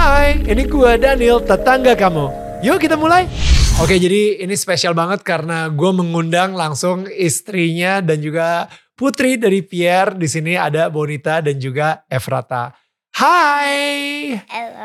Hai, ini gue Daniel, tetangga kamu. Yuk kita mulai. Oke, jadi ini spesial banget karena gue mengundang langsung istrinya dan juga putri dari Pierre. Di sini ada Bonita dan juga Efrata. Hai.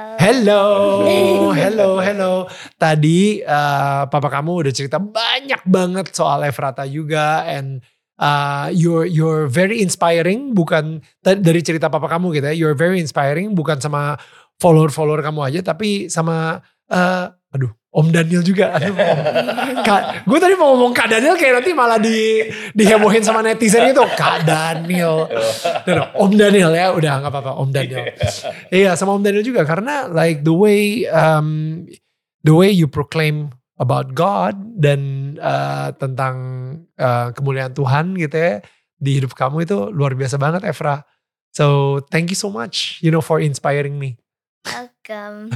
Hello. Tadi papa kamu udah cerita banyak banget soal Efrata juga, and you're very inspiring, bukan dari cerita papa kamu gitu ya. You're very inspiring bukan sama follower kamu aja, tapi sama Om Daniel juga. Gue tadi mau ngomong Kak Daniel kayak nanti malah dihebohin sama netizen itu. Kak Daniel. No, Om Daniel ya, udah gak apa-apa Om Daniel. Iya, sama Om Daniel juga karena like the way you proclaim about God dan tentang kemuliaan Tuhan gitu ya di hidup kamu itu luar biasa banget, Efra. So thank you so much, for inspiring me. Welcome.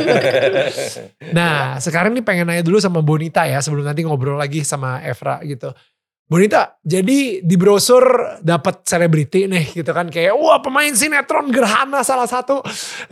Nah, sekarang nih pengen nanya dulu sama Bonita ya, sebelum nanti ngobrol lagi sama Efra gitu. Bonita, jadi di brosur dapat selebriti nih gitu kan, kayak wah pemain sinetron Gerhana salah satu,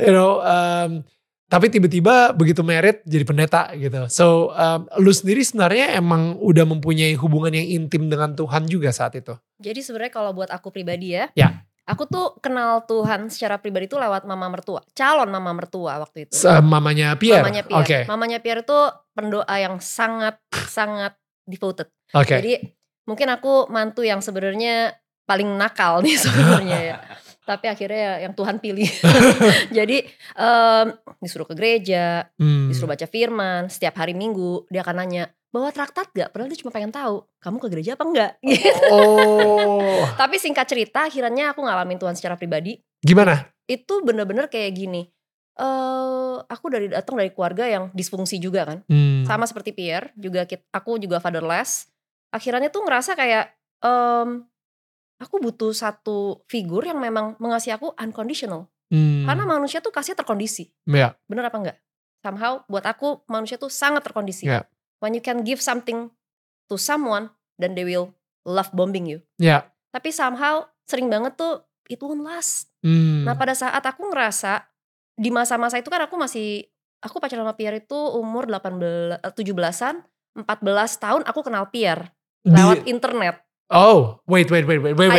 tapi tiba-tiba begitu merit jadi pendeta gitu. So, lu sendiri sebenarnya emang udah mempunyai hubungan yang intim dengan Tuhan juga saat itu? Jadi sebenarnya kalau buat aku pribadi ya. Aku tuh kenal Tuhan secara pribadi tuh lewat mama mertua, calon mama mertua waktu itu. Mamanya Pierre? Mamanya Pierre. Okay. Mamanya Pierre itu pendoa yang sangat devoted. Okay. Jadi mungkin aku mantu yang sebenarnya paling nakal nih sebenarnya ya. Tapi akhirnya yang Tuhan pilih. Jadi disuruh ke gereja, disuruh baca firman, setiap hari Minggu dia akan nanya, bawa traktat gak? Padahal dia cuma pengen tahu, kamu ke gereja apa enggak? Oh. Tapi singkat cerita akhirnya aku ngalamin Tuhan secara pribadi. Gimana? Itu bener-bener kayak gini. Aku datang dari keluarga yang disfungsi juga kan. Sama seperti Pierre, aku juga fatherless. Akhirnya tuh ngerasa kayak aku butuh satu figur yang memang mengasihi aku unconditional. Karena manusia tuh kasih terkondisi. Yeah. Bener apa enggak? Somehow buat aku manusia tuh sangat terkondisi. Yeah. When you can give something to someone, then they will love bombing you. Yeah. Tapi somehow sering banget tuh it won't last. Nah pada saat aku ngerasa di masa-masa itu kan aku pacaran sama Pierre itu umur 17-an, 14 tahun aku kenal Pierre lewat internet. Oh, wait. Oke,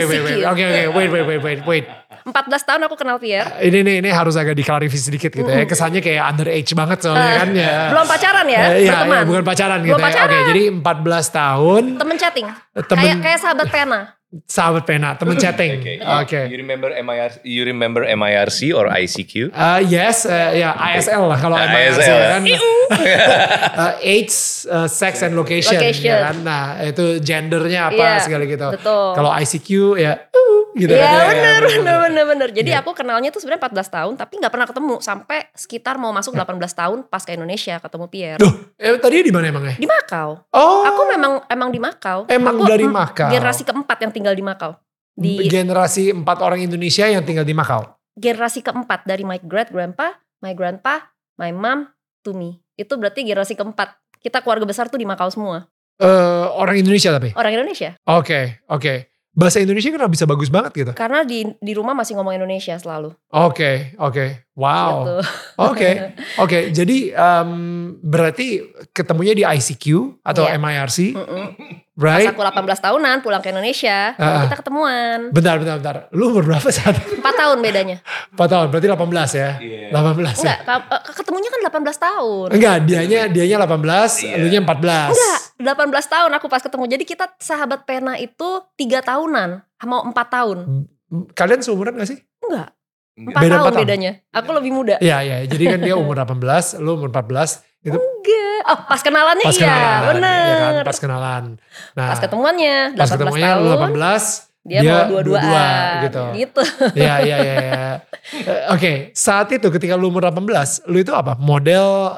wait. 14 tahun aku kenal Pierre. Ini harus agak diklarifikasi sedikit gitu ya. Kesannya kayak underage banget soalnya kan ya. Belum pacaran ya, berteman. Iya, bukan pacaran gitu ya. Oke, jadi 14 tahun. Temen chatting. Kayak sahabat pena. Sahabat pena, temen chatting. Okay. You remember MIRC or ICQ? Yes, ISL lah kalau MIRC kan. Age, sex and location. Ya kan? Nah, itu gendernya apa segala gitu. Kalau ICQ ya gitu kan. Iya bener. Jadi aku kenalnya tuh sebenarnya 14 tahun tapi gak pernah ketemu sampai sekitar mau masuk 18 tahun pas ke Indonesia ketemu Pierre. Tadi di mana emangnya? Di Makau. Oh. Aku memang di Makau. Emang aku dari Makau. Generasi keempat yang tinggal di Makau. Generasi 4 orang Indonesia yang tinggal di Makau. Generasi keempat dari my great grandpa, my grandpa, my mom to me. Itu berarti generasi keempat. Kita keluarga besar tuh di Makau semua. Orang Indonesia tapi? Orang Indonesia. Oke. Bahasa Indonesia kan bisa bagus banget gitu. Karena di rumah masih ngomong Indonesia selalu. Oke. Wow. Gitu. Oke. Jadi berarti ketemunya di ICQ atau MIRC. Right? Pas aku 18 tahunan pulang ke Indonesia, kita ketemuan. Bentar. Lu umur berapa saat itu? 4 tahun bedanya. 4 tahun, berarti 18 ya? Yeah. 18 ya? Enggak, ketemunya kan 18 tahun. Enggak, dianya 18, elunya 14. Enggak, 18 tahun aku pas ketemu. Jadi kita sahabat pena itu 3 tahunan, mau 4 tahun. Kalian seumuran gak sih? Enggak. 4 Beda tahun 4 bedanya. Aku lebih muda. Iya. Jadi kan dia umur 18, lu umur 14. Itu enggak. Oh, pas kenalannya bener. Ya kan, pas kenalan. Nah, pas ketemuannya 18 tahun. Lu 18, dia mau 22 gitu. Iya. Oke, saat itu ketika lu umur 18, lu itu apa? Model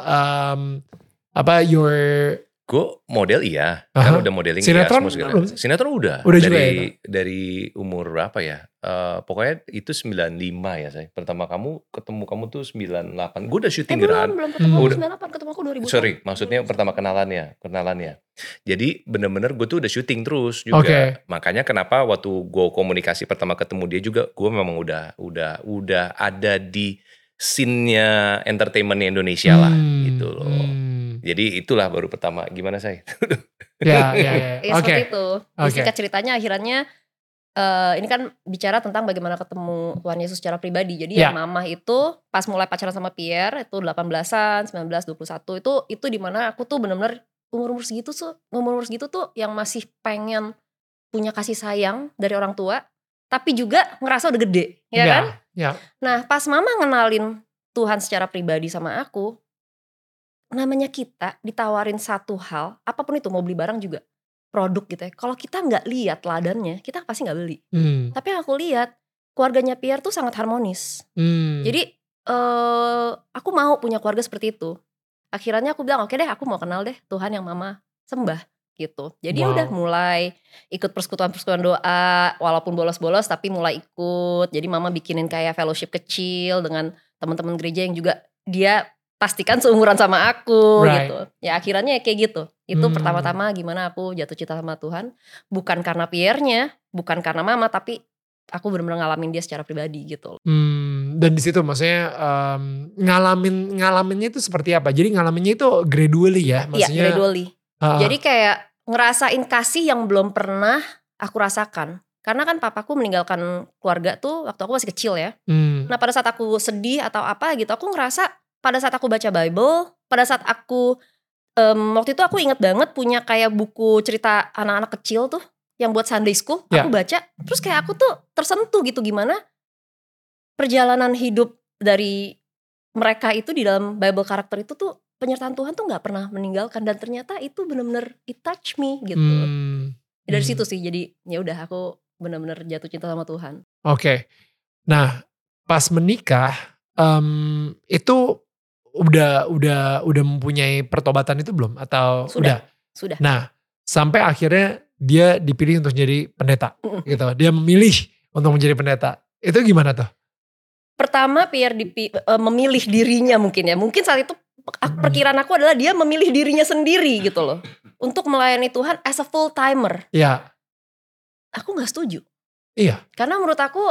Gue model iya, kan udah modeling sinetron ya semua segala. Sinetron udah juga ya, dari umur berapa ya? Pokoknya itu 95 ya saya. Pertama ketemu kamu tuh 98. Gue udah syuting Gerhana. Belum ketemu aku 98, ketemu aku 2000. Sorry, maksudnya pertama kenalannya. Jadi bener-bener gue tuh udah syuting terus juga. Okay. Makanya kenapa waktu gue komunikasi pertama ketemu dia juga, gue memang udah ada di scene-nya entertainment Indonesia lah gitu loh. Jadi itulah baru pertama. Gimana saya? Ya. Ya seperti itu. Singkat ceritanya akhirnya ini kan bicara tentang bagaimana ketemu Tuhan Yesus secara pribadi. Jadi yang mama itu pas mulai pacaran sama Pierre itu 18-an, 19, 21 itu dimana aku tuh benar-benar umur segitu tuh yang masih pengen punya kasih sayang dari orang tua, tapi juga ngerasa udah gede, ya kan? Yeah. Nah, pas mama ngenalin Tuhan secara pribadi sama aku, namanya kita ditawarin satu hal, apapun itu, mau beli barang juga, produk gitu ya. Kalau kita nggak lihat ladannya, kita pasti nggak beli. Tapi yang aku lihat, keluarganya Pierre tuh sangat harmonis. Jadi aku mau punya keluarga seperti itu. Akhirnya aku bilang, oke deh, aku mau kenal deh Tuhan yang mama sembah. Gitu. Jadi udah mulai ikut persekutuan doa, walaupun bolos-bolos tapi mulai ikut. Jadi mama bikinin kayak fellowship kecil dengan teman-teman gereja yang juga dia pastikan seumuran sama aku gitu. Ya akhirnya kayak gitu. Itu pertama-tama gimana aku jatuh cinta sama Tuhan, bukan karena Pierre-nya, bukan karena mama, tapi aku benar-benar ngalamin dia secara pribadi gitu. Dan di situ maksudnya ngalaminnya itu seperti apa? Jadi ngalaminnya itu gradually ya, maksudnya. Iya, gradually. Jadi kayak ngerasain kasih yang belum pernah aku rasakan. Karena kan papaku meninggalkan keluarga tuh waktu aku masih kecil ya. Nah pada saat aku sedih atau apa gitu, aku ngerasa pada saat aku baca Bible, pada saat aku waktu itu aku inget banget punya kayak buku cerita anak-anak kecil tuh yang buat Sunday School, aku baca. Terus kayak aku tuh tersentuh gitu gimana perjalanan hidup dari mereka itu di dalam Bible karakter itu tuh penyertaan Tuhan tuh gak pernah meninggalkan, dan ternyata itu benar-benar it touch me gitu. Dari situ sih, jadi ya udah aku benar-benar jatuh cinta sama Tuhan. Oke. Nah, pas menikah itu udah mempunyai pertobatan itu belum atau sudah? Nah, sampai akhirnya dia dipilih untuk jadi pendeta gitu. Dia memilih untuk menjadi pendeta. Itu gimana tuh? Pertama Pierre memilih dirinya mungkin ya. Mungkin saat itu perkiraan aku adalah dia memilih dirinya sendiri gitu loh. Untuk melayani Tuhan as a full timer. Iya. Aku gak setuju. Iya. Karena menurut aku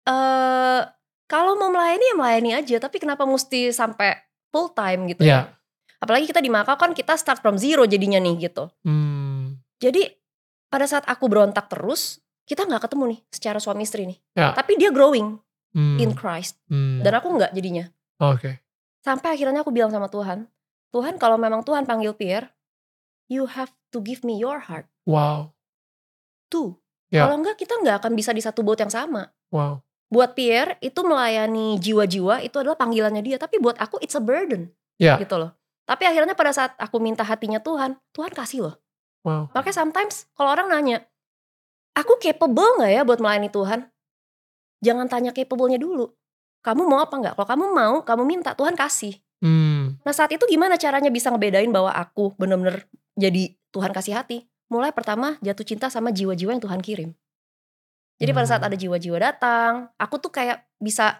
kalau mau melayani ya melayani aja. Tapi kenapa mesti sampai full time gitu ya. Apalagi kita di Makau kan kita start from zero jadinya nih gitu. Jadi pada saat aku berontak terus, kita gak ketemu nih secara suami istri nih. Tapi dia growing in Christ. Dan aku gak jadinya. Oke. Sampai akhirnya aku bilang sama Tuhan, Tuhan kalau memang Tuhan panggil Pierre, you have to give me your heart. Wow. Tuh. Kalau enggak kita gak akan bisa di satu boat yang sama. Wow. Buat Pierre itu melayani jiwa-jiwa itu adalah panggilannya dia. Tapi buat aku it's a burden. Gitu loh. Tapi akhirnya pada saat aku minta hatinya Tuhan, Tuhan kasih loh. Wow. Makanya sometimes kalau orang nanya, aku capable gak ya buat melayani Tuhan? Jangan tanya capable-nya dulu. Kamu mau apa gak? Kalau kamu mau, kamu minta, Tuhan kasih. Nah saat itu gimana caranya bisa ngebedain bahwa aku bener-bener jadi Tuhan kasih hati? Mulai pertama jatuh cinta sama jiwa-jiwa yang Tuhan kirim. Jadi pada saat ada jiwa-jiwa datang, aku tuh kayak bisa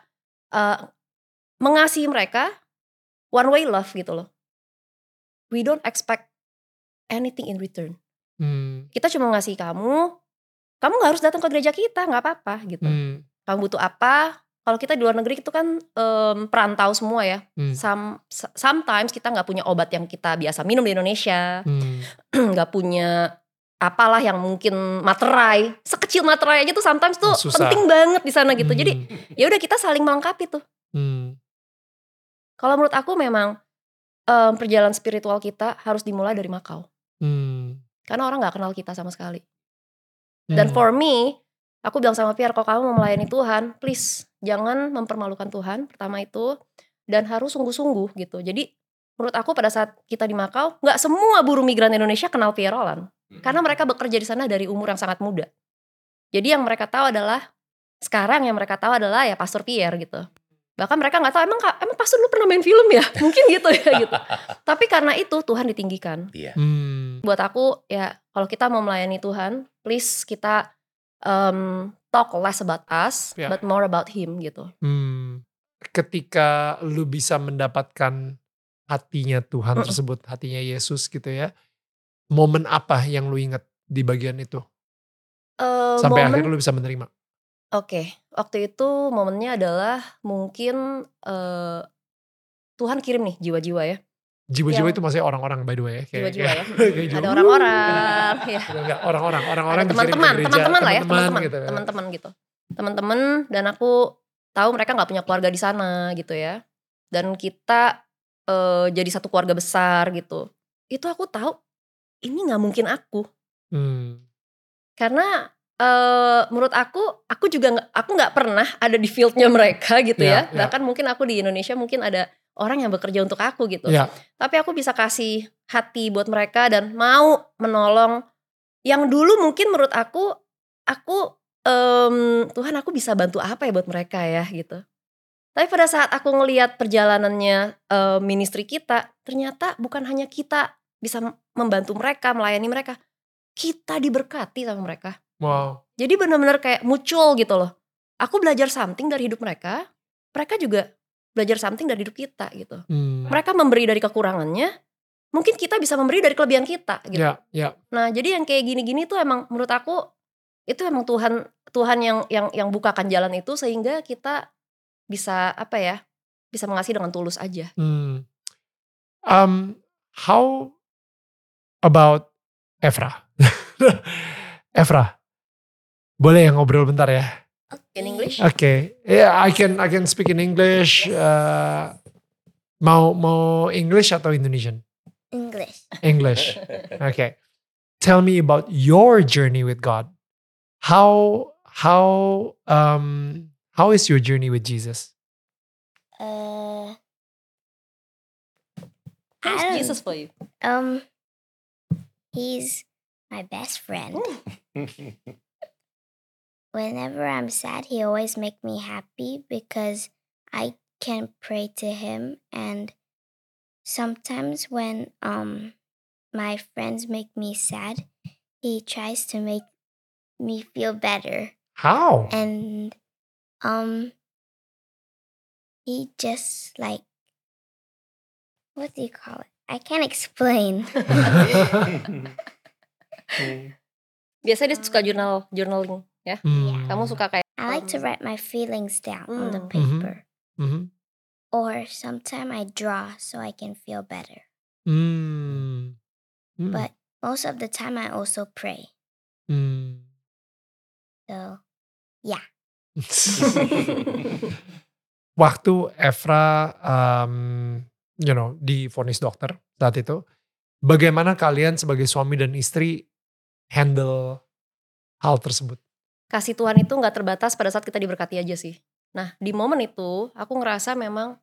mengasihi mereka one way love gitu loh. We don't expect anything in return. Kita cuma ngasih kamu gak harus datang ke gereja kita, gak apa-apa gitu. Kamu butuh apa? Kalau kita di luar negeri itu kan perantau semua ya. Sometimes kita gak punya obat yang kita biasa minum di Indonesia. Gak punya apalah yang mungkin materai. Sekecil materai aja tuh sometimes tuh penting banget di sana gitu. Jadi ya udah kita saling melengkapi tuh. Kalau menurut aku memang perjalanan spiritual kita harus dimulai dari Makau. Karena orang gak kenal kita sama sekali. Dan for me, aku bilang sama Pierre, kalau kamu mau melayani Tuhan, please jangan mempermalukan Tuhan, pertama itu. Dan harus sungguh-sungguh gitu. Jadi menurut aku pada saat kita di Makau, gak semua buruh migran Indonesia kenal Pierre Roland. Karena mereka bekerja di sana dari umur yang sangat muda. Jadi yang mereka tahu adalah, sekarang yang mereka tahu adalah ya Pastor Pierre gitu. Bahkan mereka gak tahu, emang Pastor lu pernah main film ya? Mungkin gitu ya gitu. Tapi karena itu Tuhan ditinggikan. Buat aku ya, kalau kita mau melayani Tuhan, please kita talk less about us, but more about Him gitu. Ketika lu bisa mendapatkan hatinya Tuhan tersebut, hatinya Yesus gitu ya, momen apa yang lu ingat di bagian itu? Sampai akhirnya lu bisa menerima? Oke, waktu itu momennya adalah mungkin Tuhan kirim nih jiwa-jiwa ya. Jiwa-jiwa itu maksudnya orang-orang by the way ya. Jiwa-jiwa ya. Kayak Ada orang-orang. Ya. Enggak, orang-orang Ada dikirim ke gereja. teman-teman lah ya, Gitu. teman-teman gitu. Teman-teman, dan aku tahu mereka nggak punya keluarga di sana gitu ya. Dan kita jadi satu keluarga besar gitu. Itu aku tahu ini nggak mungkin aku. Karena menurut aku juga nggak pernah ada di fieldnya mereka gitu ya. Bahkan mungkin aku di Indonesia mungkin ada orang yang bekerja untuk aku gitu. Tapi aku bisa kasih hati buat mereka dan mau menolong. Yang dulu mungkin menurut aku Tuhan, aku bisa bantu apa ya buat mereka ya gitu. Tapi pada saat aku ngelihat perjalanannya ministry kita, ternyata bukan hanya kita bisa membantu mereka, melayani mereka, kita diberkati sama mereka. Wow. Jadi benar-benar kayak muncul gitu loh. Aku belajar something dari hidup mereka juga belajar something dari hidup kita gitu. Mereka memberi dari kekurangannya, mungkin kita bisa memberi dari kelebihan kita gitu. Nah, jadi yang kayak gini-gini tuh emang menurut aku itu emang Tuhan yang bukakan jalan itu sehingga kita bisa bisa mengasihi dengan tulus aja. How about Efra? Efra, boleh ya ngobrol bentar ya? In English? Okay, yeah, I can speak in English. Mau English atau Indonesian? English. Okay. Tell me about your journey with God. How is your journey with Jesus? How's Jesus for you? He's my best friend. Whenever I'm sad, he always makes me happy because I can pray to him. And sometimes when my friends make me sad, he tries to make me feel better. How? And he just like, what do you call it? I can't explain. Biasanya dia suka journaling ya. Kamu suka kayak I like to write my feelings down on the paper. Or sometimes I draw so I can feel better. But most of the time I also pray. So, yeah. Waktu Efra divonis dokter saat itu, bagaimana kalian sebagai suami dan istri handle hal tersebut? Kasih Tuhan itu gak terbatas pada saat kita diberkati aja sih. Nah, di momen itu aku ngerasa memang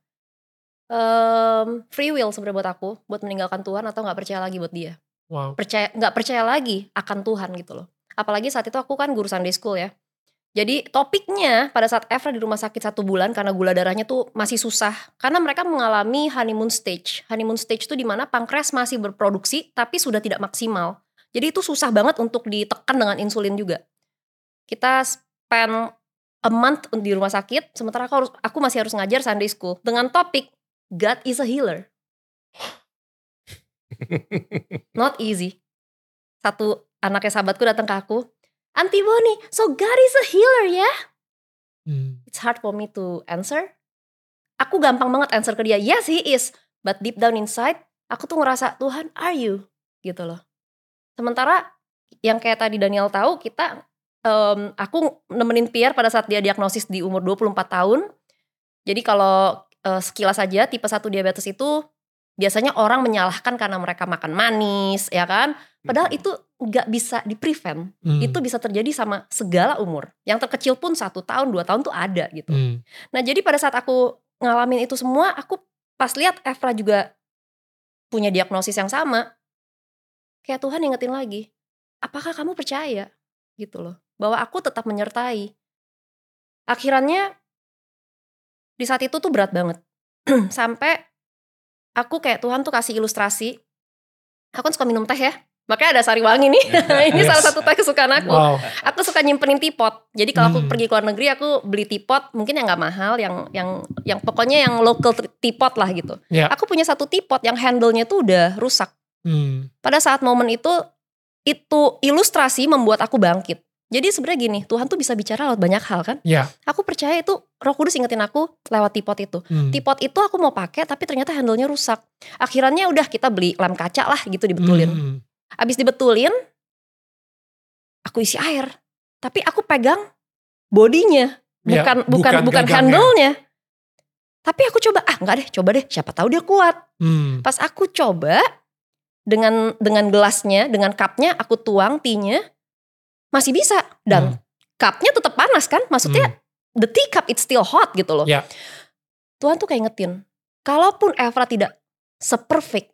free will sebenarnya buat aku, buat meninggalkan Tuhan atau gak percaya lagi buat dia. Wow. Gak percaya lagi akan Tuhan gitu loh. Apalagi saat itu aku kan guru Sunday school ya. Jadi topiknya pada saat Efra di rumah sakit 1 bulan karena gula darahnya tuh masih susah. Karena mereka mengalami honeymoon stage. Honeymoon stage itu dimana pankreas masih berproduksi tapi sudah tidak maksimal. Jadi itu susah banget untuk ditekan dengan insulin juga. Kita spend a month di rumah sakit, sementara aku masih harus ngajar Sunday school dengan topik God is a healer. Not easy. Satu anaknya sahabatku datang ke aku, Auntie Bonnie, so God is a healer ya? It's hard for me to answer. Aku gampang banget answer ke dia, yes he is. But deep down inside, aku tuh ngerasa, Tuhan are you? Gitu loh. Sementara yang kayak tadi Daniel tahu, aku nemenin Pierre pada saat dia diagnosis di umur 24 tahun. Jadi kalau sekilas aja tipe 1 diabetes itu biasanya orang menyalahkan karena mereka makan manis, ya kan? Padahal itu gak bisa di-prevent. Itu bisa terjadi sama segala umur. Yang terkecil pun 1 tahun, 2 tahun tuh ada gitu. Nah jadi pada saat aku ngalamin itu semua, aku pas lihat Efra juga punya diagnosis yang sama. Kayak Tuhan ingetin lagi, apakah kamu percaya? Gitu loh. Bahwa aku tetap menyertai. Akhirannya di saat itu tuh berat banget. Sampai aku kayak Tuhan tuh kasih ilustrasi. Aku kan suka minum teh ya. Makanya ada sari wangi nih. Ini salah satu teh kesukaan aku. Wow. Aku suka nyimpenin teapot. Jadi kalau aku pergi ke luar negeri, aku beli teapot. Mungkin yang gak mahal. Yang pokoknya yang local teapot lah gitu. Aku punya satu teapot yang handle-nya tuh udah rusak. Pada saat momen itu ilustrasi membuat aku bangkit. Jadi sebenarnya gini, Tuhan tuh bisa bicara lewat banyak hal kan. Ya. Aku percaya itu Roh Kudus ingetin aku lewat teapot itu. Teapot itu aku mau pakai tapi ternyata handle-nya rusak. Akhirannya udah kita beli lem kaca lah gitu dibetulin. Abis dibetulin, aku isi air. Tapi aku pegang bodinya, bukan handle-nya. Tapi aku coba, coba deh, siapa tahu dia kuat. Pas aku coba dengan gelasnya, dengan cupnya aku tuang tea-nya, masih bisa. Dan cupnya tetap panas kan, maksudnya the tea cup it's still hot gitu loh. Yeah. Tuhan tuh kayak ingetin, kalaupun Efra tidak seperfect,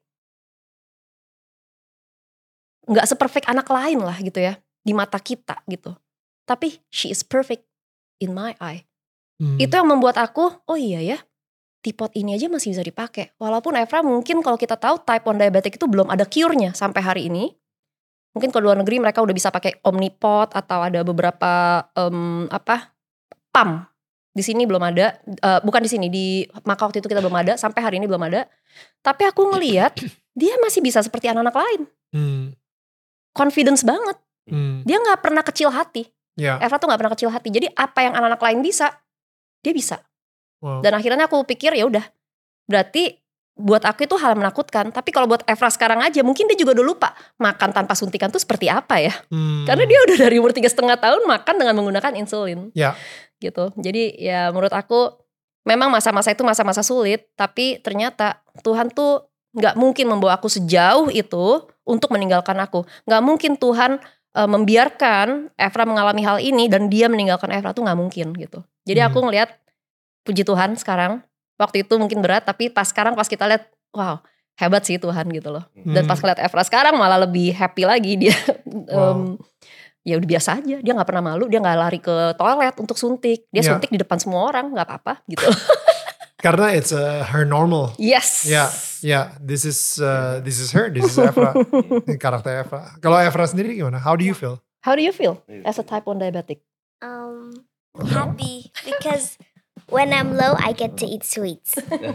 gak seperfect anak lain lah gitu ya, di mata kita gitu. Tapi she is perfect in my eye. Itu yang membuat aku, oh iya ya, teapot ini aja masih bisa dipakai. Walaupun Efra mungkin kalau kita tahu type 1 diabetic itu belum ada cure-nya sampai hari ini. Mungkin ke luar negeri mereka udah bisa pakai Omnipod atau ada beberapa pump. Di sini belum ada, bukan di sini, di Maka waktu itu kita belum ada, sampai hari ini belum ada. Tapi aku ngelihat dia masih bisa seperti anak-anak lain. Confidence banget. Dia nggak pernah kecil hati. Yeah. Efra tuh nggak pernah kecil hati. Jadi apa yang anak-anak lain bisa, dia bisa. Wow. Dan akhirnya aku pikir ya udah, berarti buat aku itu hal menakutkan. Tapi kalau buat Efra sekarang aja, mungkin dia juga udah lupa makan tanpa suntikan tuh seperti apa ya. Karena dia udah dari umur 3,5 tahun makan dengan menggunakan insulin. Ya. Gitu. Jadi ya menurut aku memang masa-masa itu masa-masa sulit. Tapi ternyata Tuhan tuh gak mungkin membawa aku sejauh itu untuk meninggalkan aku. Gak mungkin Tuhan membiarkan Efra mengalami hal ini dan dia meninggalkan Efra tuh gak mungkin gitu. Jadi aku ngelihat, puji Tuhan sekarang, waktu itu mungkin berat, tapi sekarang pas kita lihat, wow, hebat sih Tuhan gitu loh. Dan pas ngeliat Efra sekarang malah lebih happy lagi dia. Ya udah biasa aja, dia gak pernah malu, dia gak lari ke toilet untuk suntik. Dia suntik di depan semua orang, gak apa-apa gitu. Karena it's her normal. Yes. Yeah. This is her. This is Efra. Karakter Efra. Kalau Efra sendiri gimana? How do you feel? How do you feel as a type 1 diabetic? Happy because when I'm low, I get to eat sweets.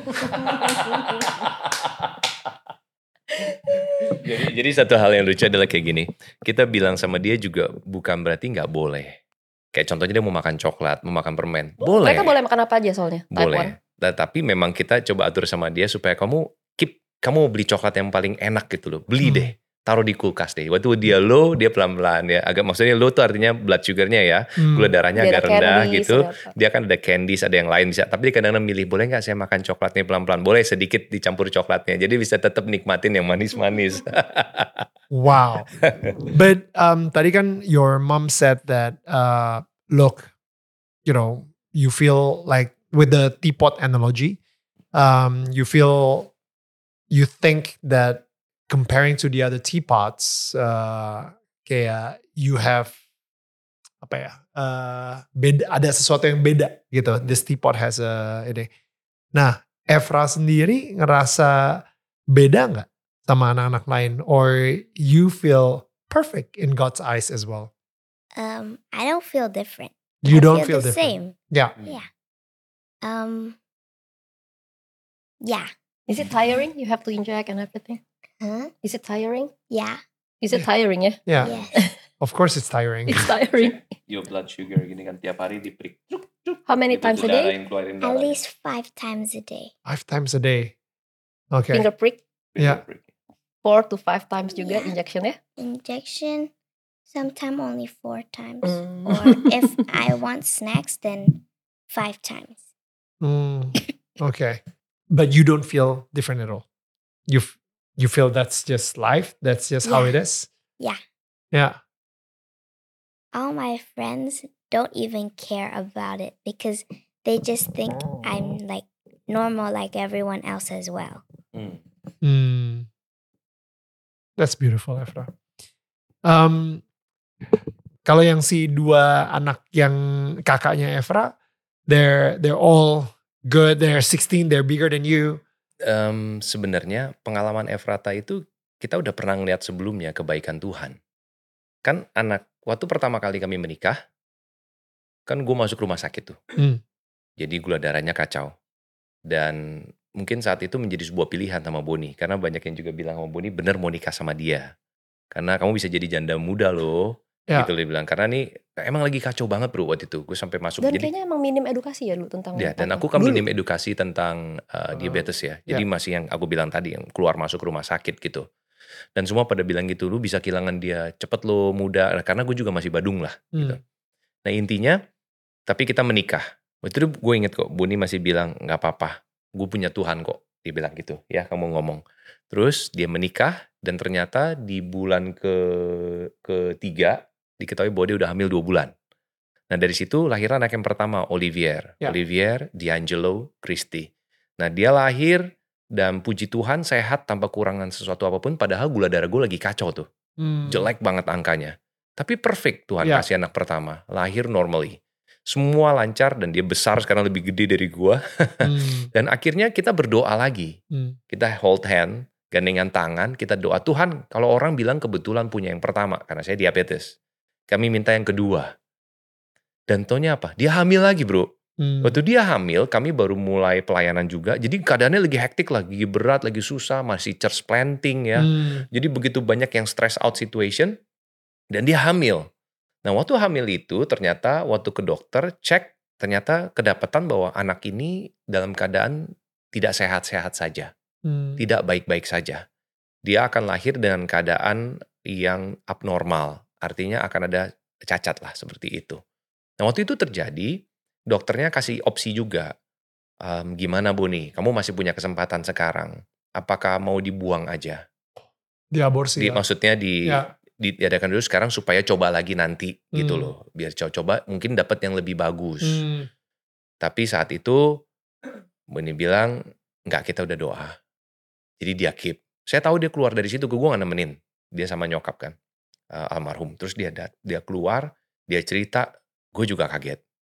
Jadi satu hal yang lucu adalah kayak gini. Kita bilang sama dia juga bukan berarti nggak boleh. Kayak contohnya dia mau makan coklat, mau makan permen. Boleh. Mereka boleh makan apa aja soalnya? Boleh. Tapi memang kita coba atur sama dia supaya kamu beli coklat yang paling enak gitu loh. Beli deh. Taruh di kulkas deh. Waktu dia low, dia pelan-pelan ya. Maksudnya low tuh artinya blood sugarnya ya. Gula darahnya agak rendah candies, gitu. Dia kan ada candies, ada yang lain bisa. Tapi dia kadang-kadang milih, boleh gak saya makan coklatnya pelan-pelan? Boleh sedikit dicampur coklatnya. Jadi bisa tetap nikmatin yang manis-manis. Wow. But tadi kan your mom said that, look, you feel like with the teapot analogy, you think that comparing to the other teapots, kayak you have beda, ada sesuatu yang beda gitu. This teapot has ini. Nah, Efra sendiri ngerasa beda nggak sama anak-anak lain, or you feel perfect in God's eyes as well? I don't feel different. You don't feel feel the different. same. Yeah. Yeah. Is it tiring? You have to inject and everything. Huh? Is it tiring? Yeah. Is it tiring ya? Yeah. Yes. Of course it's tiring. It's tiring. Your blood sugar gini kan tiap hari diprik. How many times a day? At least 5 times a day. 5 times a day. Okay. Finger prick? Yeah. 4 to 5 times juga injection ya? Injection, sometimes only 4 times. Or if I want snacks, then 5 times. Okay. But you don't feel different at all? You feel that's just life? That's just how it is? Yeah. Yeah. All my friends don't even care about it because they just think I'm like normal like everyone else as well. That's beautiful, Efra. Kalau yang si 2 anak yang kakaknya Efra, they're all good, they're 16, they're bigger than you. Sebenarnya pengalaman Efrata itu kita udah pernah ngeliat sebelumnya kebaikan Tuhan. Kan waktu pertama kali kami menikah, kan gue masuk rumah sakit tuh. Jadi gula darahnya kacau. Dan mungkin saat itu menjadi sebuah pilihan sama Boni. Karena banyak yang juga bilang sama Boni, bener mau nikah sama dia. Karena kamu bisa jadi janda muda loh. Gitu dia bilang. Karena nih emang lagi kacau banget bro waktu itu. Gue sampai masuk. Dan jadi, kayaknya emang minim edukasi ya dulu tentang ya, dan aku kan minim edukasi tentang diabetes ya. Jadi masih yang aku bilang tadi, yang keluar masuk rumah sakit gitu. Dan semua pada bilang gitu, lu bisa kehilangan dia cepet lo, muda. Karena gue juga masih badung lah gitu. Nah intinya, tapi kita menikah. Waktu itu gue inget kok, Buni masih bilang, gak apa-apa, gue punya Tuhan kok. Dia bilang gitu, ya kamu ngomong. Terus dia menikah, dan ternyata di bulan ketiga, diketahui bahwa dia udah hamil 2 bulan. Nah dari situ lahir anak yang pertama, Olivier. Olivier, D'Angelo, Christy. Nah dia lahir, dan puji Tuhan sehat tanpa kurangan sesuatu apapun, padahal gula darah gue lagi kacau tuh. Jelek banget angkanya. Tapi perfect Tuhan kasih anak pertama, lahir normally. Semua lancar dan dia besar sekarang lebih gede dari gua. Dan akhirnya kita berdoa lagi. Kita hold hand, gandengan tangan, kita doa. Tuhan, kalau orang bilang kebetulan punya yang pertama, karena saya diabetes. Kami minta yang kedua. Dan taunya apa? Dia hamil lagi bro. Waktu dia hamil, kami baru mulai pelayanan juga. Jadi keadaannya lagi hektik, lagi berat, lagi susah. Masih church planting ya. Jadi begitu banyak yang stress out situation. Dan dia hamil. Nah waktu hamil itu ternyata waktu ke dokter cek ternyata kedapatan bahwa anak ini dalam keadaan tidak sehat-sehat saja. Tidak baik-baik saja. Dia akan lahir dengan keadaan yang abnormal. Artinya akan ada cacat lah seperti itu. Nah waktu itu terjadi dokternya kasih opsi juga. Gimana Boni, kamu masih punya kesempatan sekarang. Apakah mau dibuang aja? Diaborsi ya? Maksudnya diadakan dulu sekarang supaya coba lagi nanti gitu loh. Biar coba mungkin dapat yang lebih bagus. Tapi saat itu Boni bilang, enggak, kita udah doa. Jadi dia keep. Saya tahu dia keluar dari situ, gue gak nemenin. Dia sama nyokap kan, almarhum. Terus dia keluar, dia cerita, gue juga kaget.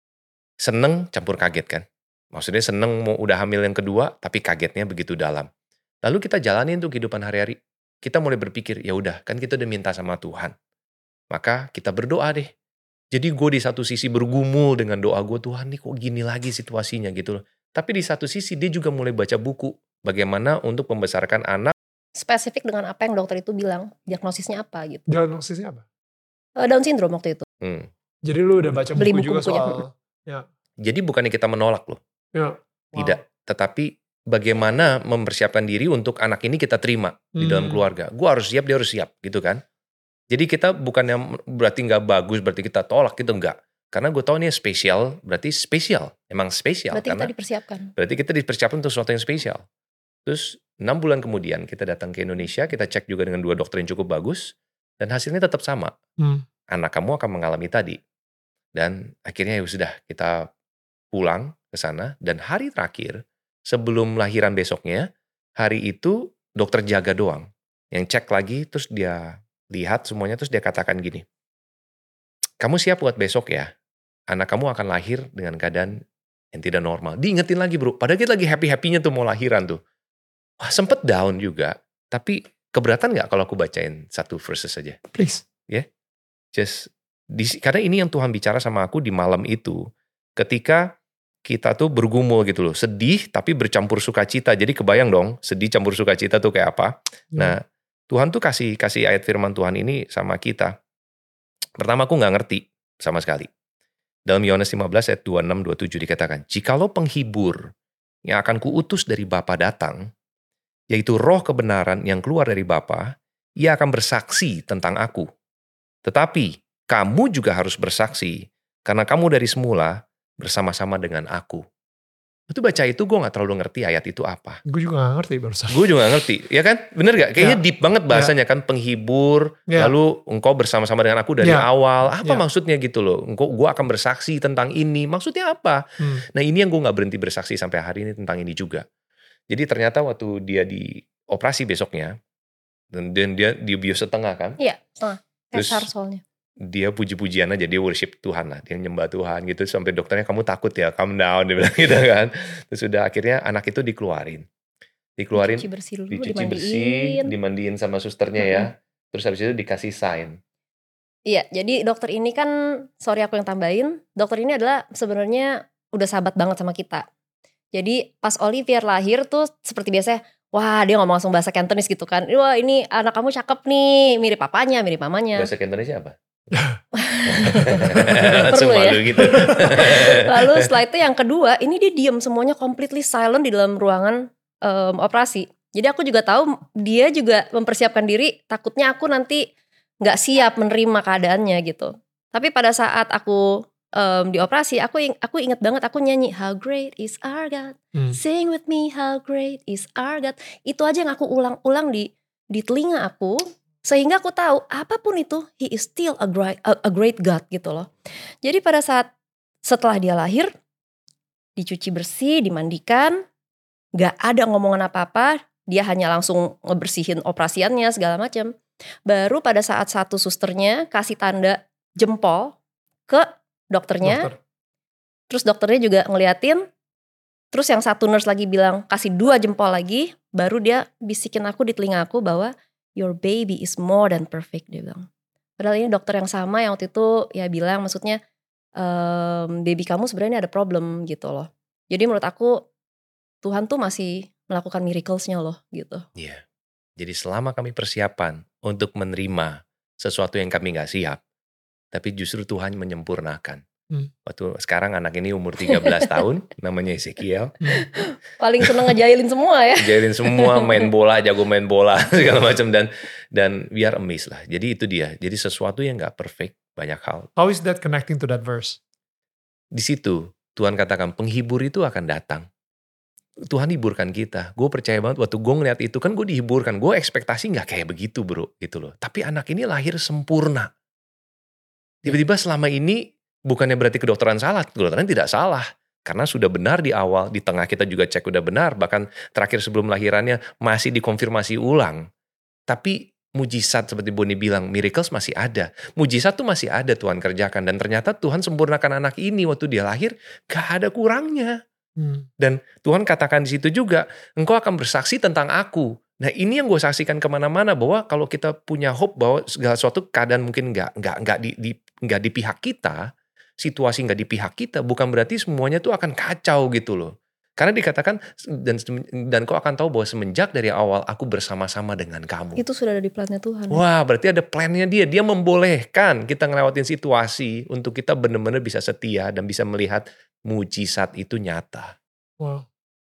Seneng campur kaget kan. Maksudnya seneng mau udah hamil yang kedua, tapi kagetnya begitu dalam. Lalu kita jalanin tuh kehidupan hari-hari. Kita mulai berpikir, ya udah kan kita udah minta sama Tuhan. Maka kita berdoa deh. Jadi gue di satu sisi bergumul dengan doa gue, Tuhan nih kok gini lagi situasinya gitu loh. Tapi di satu sisi dia juga mulai baca buku. Bagaimana untuk membesarkan anak. Spesifik dengan apa yang dokter itu bilang. Diagnosisnya apa gitu. Diagnosisnya apa? Down syndrome waktu itu. Jadi lu udah baca buku juga soal. Ya. Jadi bukannya kita menolak loh. Ya. Wow. Tidak. Tetapi bagaimana mempersiapkan diri untuk anak ini kita terima di dalam keluarga. Gue harus siap, dia harus siap gitu kan. Jadi kita bukannya berarti gak bagus, berarti kita tolak gitu, enggak. Karena gue tahu ini spesial, berarti spesial. Emang spesial. Berarti kita dipersiapkan. Berarti kita dipersiapkan untuk sesuatu yang spesial. Terus 6 bulan kemudian kita datang ke Indonesia, kita cek juga dengan 2 dokter yang cukup bagus. Dan hasilnya tetap sama. Anak kamu akan mengalami tadi. Dan akhirnya ya sudah kita pulang ke sana. Dan hari terakhir, sebelum lahiran besoknya, hari itu dokter jaga doang. Yang cek lagi, terus dia lihat semuanya, terus dia katakan gini, kamu siap buat besok ya? Anak kamu akan lahir dengan keadaan yang tidak normal. Diingetin lagi bro, padahal kita lagi happy-happynya tuh mau lahiran tuh. Wah sempet down juga, tapi keberatan gak kalau aku bacain 1 verses saja? Please. Ya, karena ini yang Tuhan bicara sama aku di malam itu, ketika kita tuh bergumul gitu loh, sedih tapi bercampur sukacita. Jadi kebayang dong, sedih campur sukacita tuh kayak apa. Nah, Tuhan tuh kasih ayat firman Tuhan ini sama kita. Pertama aku gak ngerti sama sekali. Dalam Yohanes 15 ayat 26-27 dikatakan, jikalau penghibur yang akan kuutus dari Bapa datang, yaitu roh kebenaran yang keluar dari Bapa, ia akan bersaksi tentang aku. Tetapi kamu juga harus bersaksi, karena kamu dari semula bersama-sama dengan aku. Itu baca itu gue gak terlalu ngerti ayat itu apa. Gue juga gak ngerti barusan. Gue juga gak ngerti, ya kan? Bener gak? Kayaknya deep banget bahasanya kan, penghibur, lalu engkau bersama-sama dengan aku dari awal. Apa maksudnya gitu loh? Gue akan bersaksi tentang ini, maksudnya apa? Nah ini yang gue gak berhenti bersaksi sampai hari ini tentang ini juga. Jadi ternyata waktu dia dioperasi besoknya, dan dia bius setengah kan? Iya, setengah. Terus soalnya. Dia puji-pujian aja, dia worship Tuhan lah, dia nyembah Tuhan gitu, sampai dokternya kamu takut ya, calm down, dia bilang gitu kan. Terus sudah akhirnya anak itu dikeluarin, dicuci bersih, dimandiin sama susternya ya, terus habis itu dikasih sign. Iya, jadi dokter ini kan, sorry aku yang tambahin, dokter ini adalah sebenarnya udah sahabat banget sama kita. Jadi pas Olivier lahir tuh seperti biasa, wah dia ngomong langsung bahasa Cantonese gitu kan, wah ini anak kamu cakep nih, mirip papanya, mirip mamanya. Bahasa Cantonese apa? Langsung Perlu ya. malu gitu. Lalu setelah itu yang kedua, ini dia diem semuanya completely silent di dalam ruangan operasi. Jadi aku juga tahu dia juga mempersiapkan diri, takutnya aku nanti nggak siap menerima keadaannya gitu. Tapi pada saat aku di operasi, aku inget banget aku nyanyi How Great Is Our God, Sing With Me How Great Is Our God. Itu aja yang aku ulang-ulang di telinga aku. Sehingga aku tahu apapun itu, he is still a great God gitu loh. Jadi pada saat setelah dia lahir, dicuci bersih, dimandikan, gak ada ngomongan apa-apa, dia hanya langsung ngebersihin operasiannya segala macam. Baru pada saat satu susternya kasih tanda jempol ke dokternya, terus dokternya juga ngeliatin, terus yang satu nurse lagi bilang kasih 2 jempol lagi, baru dia bisikin aku di telinga aku bahwa your baby is more than perfect, dia bilang. Padahal ini dokter yang sama yang waktu itu ya bilang maksudnya baby kamu sebenarnya ada problem gitu loh. Jadi menurut aku Tuhan tuh masih melakukan miracles-nya loh gitu. Iya. Jadi selama kami persiapan untuk menerima sesuatu yang kami gak siap, tapi justru Tuhan menyempurnakan. Waktu sekarang anak ini umur 13 tahun, namanya Ezekiel. Paling seneng ngejailin semua ya. Ngejailin semua, main bola, jago main bola, segala macam, dan we are amazed lah. Jadi itu dia. Jadi sesuatu yang gak perfect, banyak hal. How is that connecting to that verse? Di situ Tuhan katakan penghibur itu akan datang. Tuhan hiburkan kita. Gue percaya banget waktu gue ngeliat itu kan gue dihiburkan. Gue ekspektasi gak kayak begitu bro, gitu loh. Tapi anak ini lahir sempurna. Tiba-tiba selama ini bukannya berarti kedokteran salah, kedokteran tidak salah. Karena sudah benar di awal, di tengah kita juga cek udah benar. Bahkan terakhir sebelum lahirannya masih dikonfirmasi ulang. Tapi mujizat seperti Boni bilang, miracles masih ada. Mujizat tuh masih ada Tuhan kerjakan. Dan ternyata Tuhan sempurnakan anak ini waktu dia lahir, gak ada kurangnya. Dan Tuhan katakan di situ juga, engkau akan bersaksi tentang aku. Nah ini yang gue saksikan kemana-mana, bahwa kalau kita punya hope bahwa segala suatu keadaan mungkin nggak di pihak kita, situasi nggak di pihak kita, bukan berarti semuanya tuh akan kacau gitu loh. Karena dikatakan dan kau akan tahu bahwa semenjak dari awal aku bersama-sama dengan kamu. Itu sudah ada di plannya Tuhan. Wah, berarti ada plannya dia. Dia membolehkan kita ngelewatin situasi untuk kita benar-benar bisa setia dan bisa melihat mujizat itu nyata. Wow.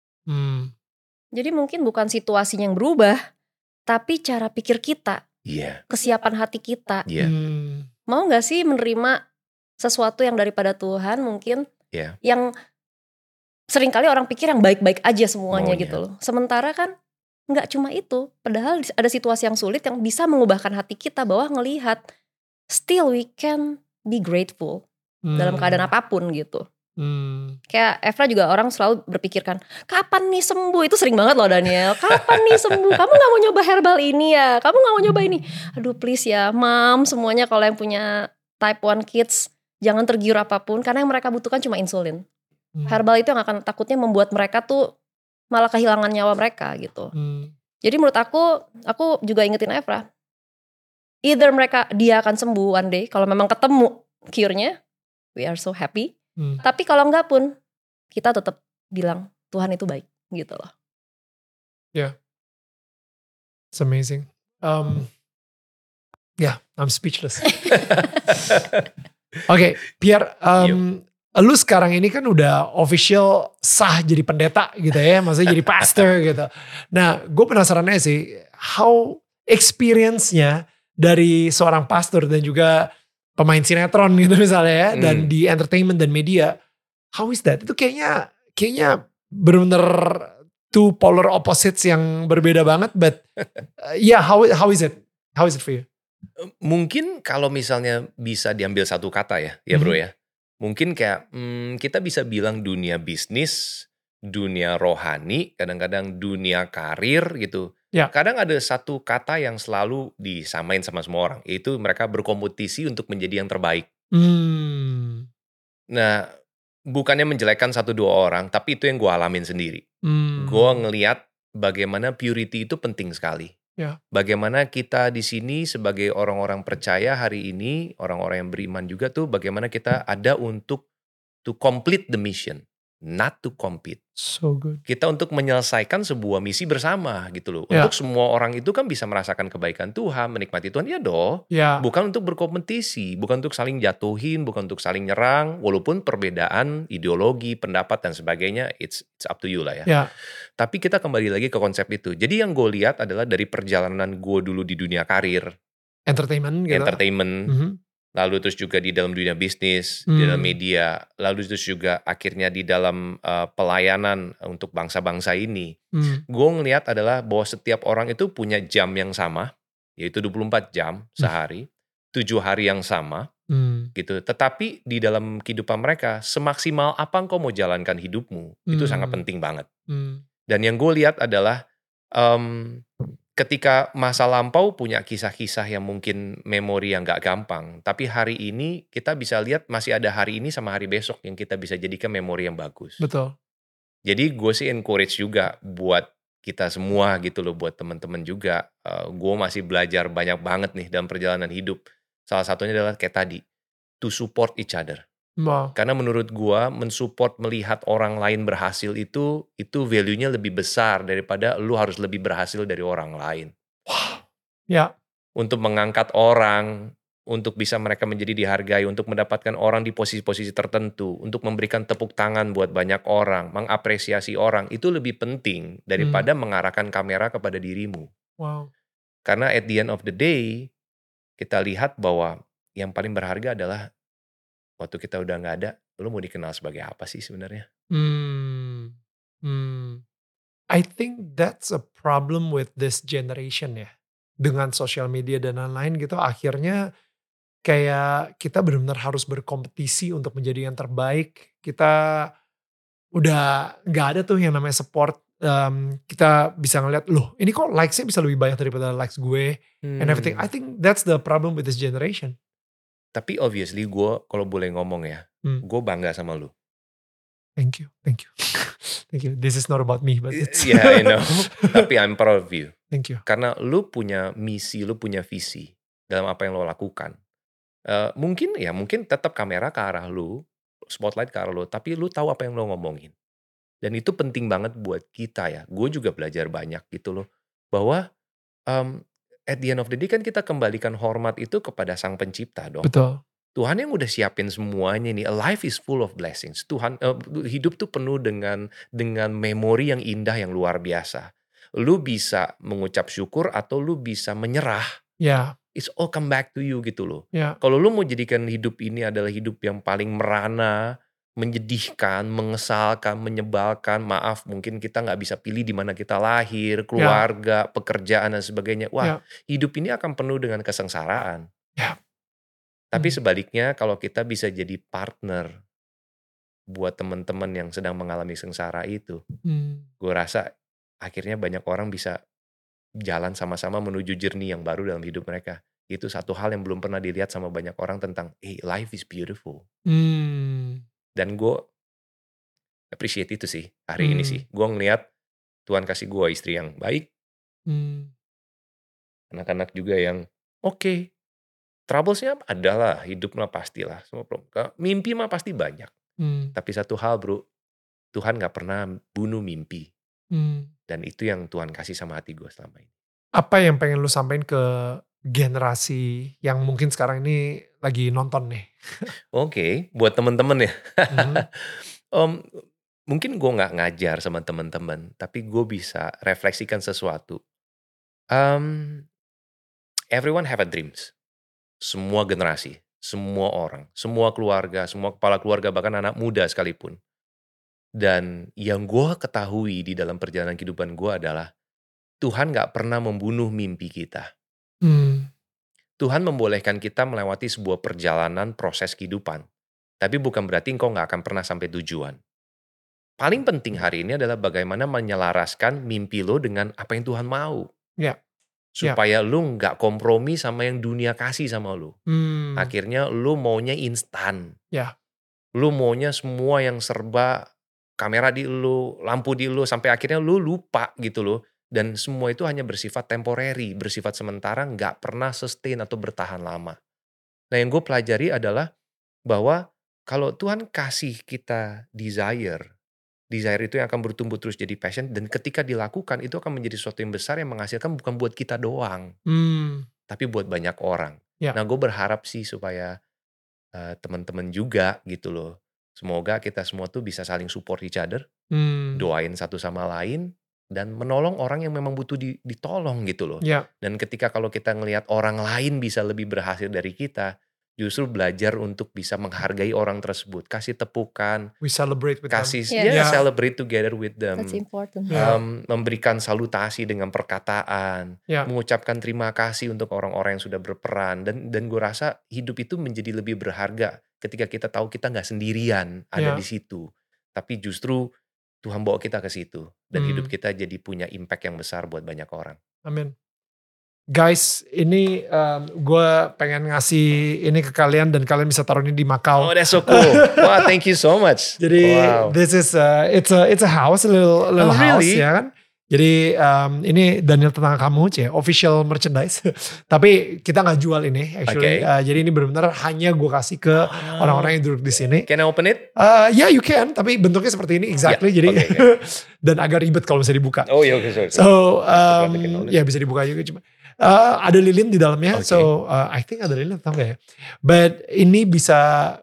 Jadi mungkin bukan situasinya yang berubah, tapi cara pikir kita, kesiapan hati kita. Mau gak sih menerima sesuatu yang daripada Tuhan mungkin yang seringkali orang pikir yang baik-baik aja semuanya gitu loh. Sementara kan gak cuma itu, padahal ada situasi yang sulit yang bisa mengubahkan hati kita bahwa ngelihat still we can be grateful dalam keadaan apapun gitu. Kayak Efra juga orang selalu berpikirkan kapan nih sembuh, itu sering banget loh Daniel. Kapan nih sembuh, kamu gak mau nyoba herbal ini ya, kamu gak mau nyoba ini. Aduh please ya mom, semuanya kalau yang punya type 1 kids jangan tergiur apapun, karena yang mereka butuhkan cuma insulin. Herbal itu yang akan takutnya membuat mereka tuh malah kehilangan nyawa mereka gitu. Jadi menurut aku juga ingetin Efra, either dia akan sembuh one day kalau memang ketemu cure-nya, we are so happy. Tapi kalau enggak pun kita tetap bilang Tuhan itu baik gitu loh. Yeah, it's amazing. I'm speechless. Oke, Pierre, lu sekarang ini kan udah official sah jadi pendeta gitu ya, maksudnya jadi pastor gitu. Nah, gue penasarannya sih, how experience-nya dari seorang pastor dan juga pemain sinetron gitu misalnya ya, dan di entertainment dan media, how is that? Itu kayaknya benar-benar two polar opposites yang berbeda banget, but how is it? How is it for you? Mungkin kalau misalnya bisa diambil satu kata ya bro ya. Mungkin kayak kita bisa bilang dunia bisnis, dunia rohani, kadang-kadang dunia karir gitu. Kadang ada satu kata yang selalu disamain sama semua orang, yaitu mereka berkompetisi untuk menjadi yang terbaik. Nah, bukannya menjelekkan 1-2 orang, tapi itu yang gue alamin sendiri. Gue ngelihat bagaimana purity itu penting sekali. Bagaimana kita di sini sebagai orang-orang percaya hari ini, orang-orang yang beriman juga tuh, bagaimana kita ada untuk to complete the mission. not to compete. So good. Kita untuk menyelesaikan sebuah misi bersama gitu loh. Ya. Untuk semua orang itu kan bisa merasakan kebaikan Tuhan, menikmati Tuhan, ya dong. Ya. Bukan untuk berkompetisi, bukan untuk saling jatuhin, bukan untuk saling nyerang, walaupun perbedaan ideologi, pendapat dan sebagainya, it's up to you lah ya. Ya. Tapi kita kembali lagi ke konsep itu. Jadi yang gue lihat adalah dari perjalanan gue dulu di dunia karir, Entertainment gitu. Lalu terus juga di dalam dunia bisnis, di dalam media, lalu terus juga akhirnya di dalam pelayanan untuk bangsa-bangsa ini. Gue ngelihat adalah bahwa setiap orang itu punya jam yang sama, yaitu 24 jam sehari, 7 hari yang sama, gitu. Tetapi di dalam kehidupan mereka, semaksimal apa engkau mau jalankan hidupmu, itu sangat penting banget. Dan yang gue lihat adalah ketika masa lampau punya kisah-kisah yang mungkin memori yang gak gampang. Tapi hari ini kita bisa lihat masih ada hari ini sama hari besok yang kita bisa jadikan memori yang bagus. Betul. Jadi gue sih encourage juga buat kita semua gitu loh, buat teman-teman juga. Gue masih belajar banyak banget nih dalam perjalanan hidup. Salah satunya adalah kayak tadi, to support each other. Wow. Karena menurut gua mensupport melihat orang lain berhasil itu value-nya lebih besar daripada lu harus lebih berhasil dari orang lain. Wow. Ya. Untuk mengangkat orang, untuk bisa mereka menjadi dihargai, untuk mendapatkan orang di posisi-posisi tertentu, untuk memberikan tepuk tangan buat banyak orang, mengapresiasi orang, itu lebih penting daripada mengarahkan kamera kepada dirimu. Wow. Karena at the end of the day, kita lihat bahwa yang paling berharga adalah waktu kita udah gak ada, lu mau dikenal sebagai apa sih sebenarnya? I think that's a problem with this generation ya. Dengan social media dan lain-lain gitu, akhirnya kayak kita benar-benar harus berkompetisi untuk menjadi yang terbaik. Kita udah gak ada tuh yang namanya support. Kita bisa ngeliat, loh ini kok likes-nya bisa lebih banyak daripada likes gue. And everything. I think that's the problem with this generation. Tapi obviously gue kalau boleh ngomong ya, gue bangga sama lu. Thank you. Thank you. This is not about me, but it's... Yeah, I know. Tapi I'm proud of you. Thank you. Karena lu punya misi, lu punya visi dalam apa yang lo lakukan. Mungkin tetap kamera ke arah lu, spotlight ke arah lu, tapi lu tahu apa yang lo ngomongin. Dan itu penting banget buat kita ya. Gue juga belajar banyak gitu loh. Bahwa at the end of the day kan kita kembalikan hormat itu kepada Sang Pencipta dong. Betul. Tuhan yang udah siapin semuanya nih. Life is full of blessings. Tuhan hidup tuh penuh dengan memori yang indah yang luar biasa. Lu bisa mengucap syukur atau lu bisa menyerah. Ya. It's all come back to you gitu loh. Ya. Kalau lu mau jadikan hidup ini adalah hidup yang paling merana, menyedihkan, mengesalkan, menyebalkan, maaf mungkin kita gak bisa pilih di mana kita lahir, keluarga, pekerjaan dan sebagainya. Wah, hidup ini akan penuh dengan kesengsaraan. Ya. Tapi sebaliknya kalau kita bisa jadi partner buat teman-teman yang sedang mengalami sengsara itu, gue rasa akhirnya banyak orang bisa jalan sama-sama menuju journey yang baru dalam hidup mereka. Itu satu hal yang belum pernah dilihat sama banyak orang tentang, life is beautiful. Dan gue appreciate itu sih hari ini sih. Gue ngeliat Tuhan kasih gue istri yang baik, anak-anak juga yang oke. Troublesnya adalah, hidup mah pastilah, semua problem. Mimpi mah pasti banyak. Tapi satu hal bro, Tuhan gak pernah bunuh mimpi. Dan itu yang Tuhan kasih sama hati gue selama ini. Apa yang pengen lu sampaikan ke generasi yang mungkin sekarang ini lagi nonton nih? Oke, buat temen-temen ya. Mungkin gue gak ngajar sama temen-temen, tapi gue bisa refleksikan sesuatu. Everyone have a dreams. Semua generasi, semua orang, semua keluarga, semua kepala keluarga, bahkan anak muda sekalipun. Dan yang gue ketahui di dalam perjalanan kehidupan gue adalah Tuhan gak pernah membunuh mimpi kita. Tuhan membolehkan kita melewati sebuah perjalanan proses kehidupan. Tapi bukan berarti engkau gak akan pernah sampai tujuan. Paling penting hari ini adalah bagaimana menyelaraskan mimpi lo dengan apa yang Tuhan mau. Ya. Supaya lu gak kompromi sama yang dunia kasih sama lu. Akhirnya lu maunya instan. Ya. Lu maunya semua yang serba kamera di lu, lampu di lu, sampai akhirnya lu lupa gitu loh. Dan semua itu hanya bersifat temporary, bersifat sementara, gak pernah sustain atau bertahan lama. Nah yang gue pelajari adalah bahwa kalau Tuhan kasih kita desire, desire itu yang akan bertumbuh terus jadi passion, dan ketika dilakukan itu akan menjadi sesuatu yang besar yang menghasilkan bukan buat kita doang, tapi buat banyak orang. Nah, gue berharap sih supaya teman-teman juga gitu loh. Semoga kita semua tuh bisa saling support each other, doain satu sama lain, dan menolong orang yang memang butuh ditolong gitu loh. Dan ketika kalau kita ngelihat orang lain bisa lebih berhasil dari kita, justru belajar untuk bisa menghargai orang tersebut, kasih tepukan, we celebrate with them. Celebrate together with them. That's important. Memberikan salutasi dengan perkataan, mengucapkan terima kasih untuk orang-orang yang sudah berperan, dan gue rasa hidup itu menjadi lebih berharga ketika kita tahu kita nggak sendirian ada di situ, tapi justru Tuhan bawa kita ke situ, dan hidup kita jadi punya impact yang besar buat banyak orang. Amin. Guys, ini gue pengen ngasih ini ke kalian dan kalian bisa taruh ini di Macau. Oh, that's so cool. Wow, thank you so much. Jadi this is it's a house, a little house, really? Ya kan? Jadi ini Daniel Tetangga Kamu, official merchandise. Tapi kita nggak jual ini, actually. Jadi ini benar-benar hanya gue kasih ke orang-orang yang duduk di sini. Can I open it? Yeah, you can. Tapi bentuknya seperti ini, exactly. Jadi dan agak ribet kalau bisa dibuka. Oh iya, sorry. So ya bisa dibuka juga cuma. Ada lilin di dalamnya, so I think ada lilin atau enggak ya. But ini bisa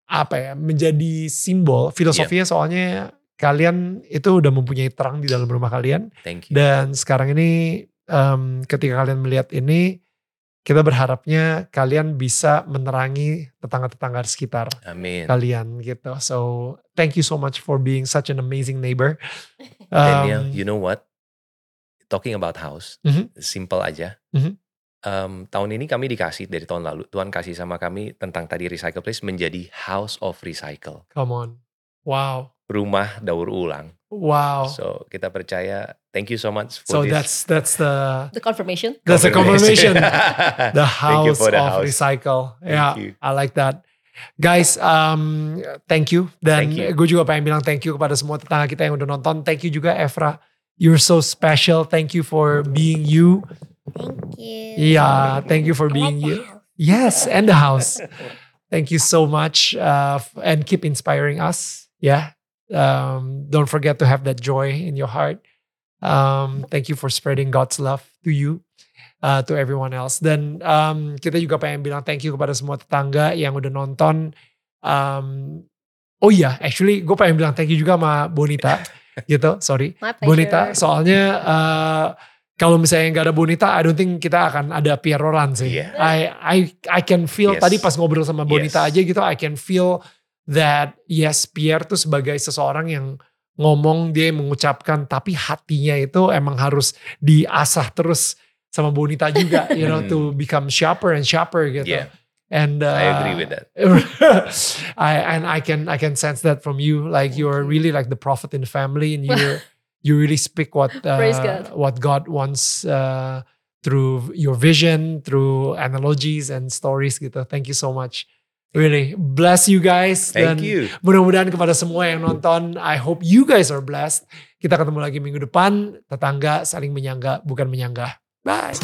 menjadi simbol filosofinya, soalnya kalian itu udah mempunyai terang di dalam rumah kalian. Thank you. Dan sekarang ini ketika kalian melihat ini, kita berharapnya kalian bisa menerangi tetangga-tetangga sekitar kalian gitu. So thank you so much for being such an amazing neighbor. Daniel, you know what? Talking about house, simple aja. Tahun ini kami dikasih dari tahun lalu, Tuhan kasih sama kami tentang tadi Recycle Place menjadi House of Recycle. Come on, wow. Rumah daur ulang. Wow. So kita percaya. Thank you so much for this. So that's the confirmation. That's the confirmation. The House of Recycle. Yeah, I like that. Guys, thank you. Dan gue juga pengen bilang thank you kepada semua tetangga kita yang udah nonton. Thank you juga Efra. You're so special. Thank you for being you. Thank you. Yeah, thank you for being you. Yes, and the house. Thank you so much, and keep inspiring us. Yeah, don't forget to have that joy in your heart. Thank you for spreading God's love to you, to everyone else. Dan kita juga pengen bilang thank you kepada semua tetangga yang udah nonton. Oh iya, actually gue pengen bilang thank you juga sama Bonita. Gitu, sorry. Bonita, soalnya kalau misalnya nggak ada Bonita, I don't think kita akan ada Pierre Roland sih. I can feel tadi pas ngobrol sama Bonita aja gitu, I can feel that Pierre tuh sebagai seseorang yang ngomong, dia mengucapkan, tapi hatinya itu emang harus diasah terus sama Bonita juga, you know, to become sharper and sharper gitu. And I agree with that. I can sense that from you. Like you're really like the prophet in the family, and you really speak what God wants through your vision, through analogies and stories gitu. Thank you so much. Really bless you guys. Thank you. Mudah-mudahan kepada semua yang nonton, I hope you guys are blessed. Kita ketemu lagi minggu depan. Tetangga saling menyangga, bukan menyanggah. Bye.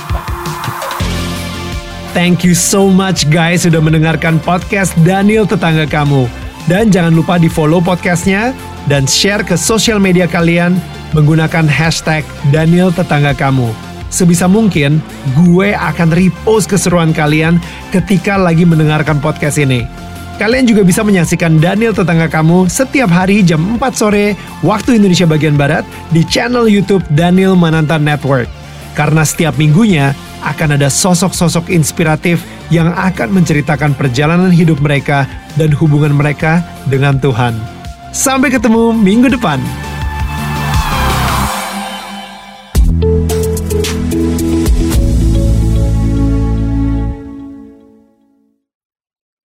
Thank you so much guys sudah mendengarkan podcast Daniel Tetangga Kamu. Dan jangan lupa di follow podcastnya dan share ke sosial media kalian menggunakan hashtag Daniel Tetangga Kamu. Sebisa mungkin gue akan repost keseruan kalian ketika lagi mendengarkan podcast ini. Kalian juga bisa menyaksikan Daniel Tetangga Kamu setiap hari jam 4 sore waktu Indonesia bagian Barat di channel YouTube Daniel Mananta Network. Karena setiap minggunya akan ada sosok-sosok inspiratif yang akan menceritakan perjalanan hidup mereka dan hubungan mereka dengan Tuhan. Sampai ketemu minggu depan.